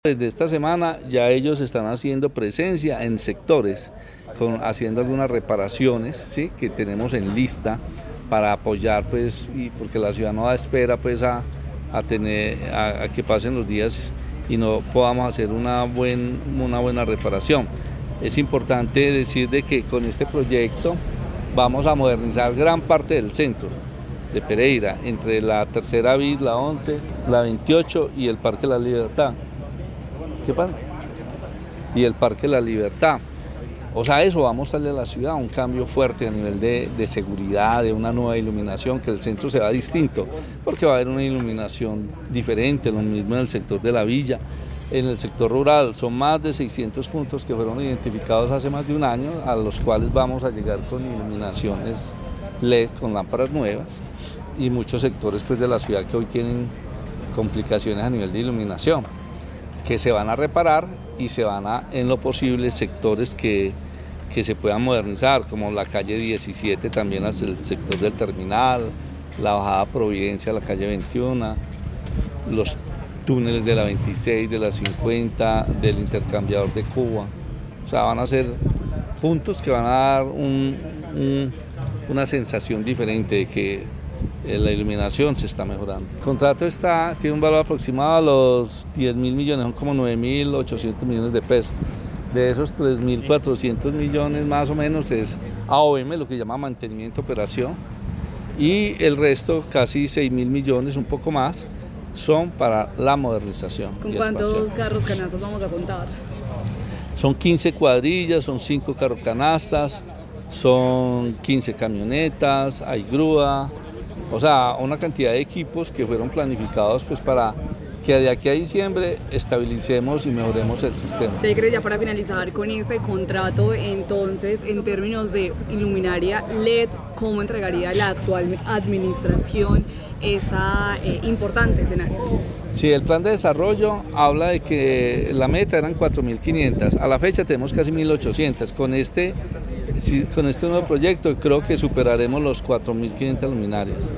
Desde esta semana ya ellos están haciendo presencia en sectores, haciendo algunas reparaciones, ¿sí?, que tenemos en lista para apoyar, pues, y porque la ciudad no da espera, pues, a que pasen los días y no podamos hacer una buena reparación. Es importante decir de que con este proyecto vamos a modernizar gran parte del centro de Pereira, entre la Tercera bis, la 11, la 28 y el Parque La Libertad. ¿Qué pasa? Y el Parque La Libertad. O sea, eso vamos a darle a la ciudad un cambio fuerte a nivel de seguridad, de una nueva iluminación, que el centro se va distinto, porque va a haber una iluminación diferente, lo mismo en el sector de la villa. En el sector rural son más de 600 puntos que fueron identificados hace más de un año, a los cuales vamos a llegar con iluminaciones LED, con lámparas nuevas, y muchos sectores, pues, de la ciudad que hoy tienen complicaciones a nivel de iluminación, que se van a reparar y se van a, en lo posible, sectores que se puedan modernizar, como la calle 17, también hacia el sector del terminal, la bajada Providencia, la calle 21, los túneles de la 26, de la 50, del intercambiador de Cuba. O sea, van a ser puntos que van a dar una sensación diferente de que la iluminación se está mejorando. El contrato tiene un valor aproximado a los 10.000 millones, son como 9.800 millones de pesos. De esos 3.400 millones más o menos es AOM, lo que llama mantenimiento, operación, y el resto, casi 6.000 millones, un poco más, son para la modernización. ¿Con cuántos carros canastas vamos a contar? Son 15 cuadrillas, son 5 carros canastas, son 15 camionetas, hay grúa. O sea, una cantidad de equipos que fueron planificados, pues, para que de aquí a diciembre estabilicemos y mejoremos el sistema. ¿Se cree, ya para finalizar con este contrato, entonces, en términos de iluminaria LED, cómo entregaría la actual administración este importante escenario? Sí, el plan de desarrollo habla de que la meta eran 4.500, a la fecha tenemos casi 1.800, con este nuevo proyecto creo que superaremos los 4.500 luminarias.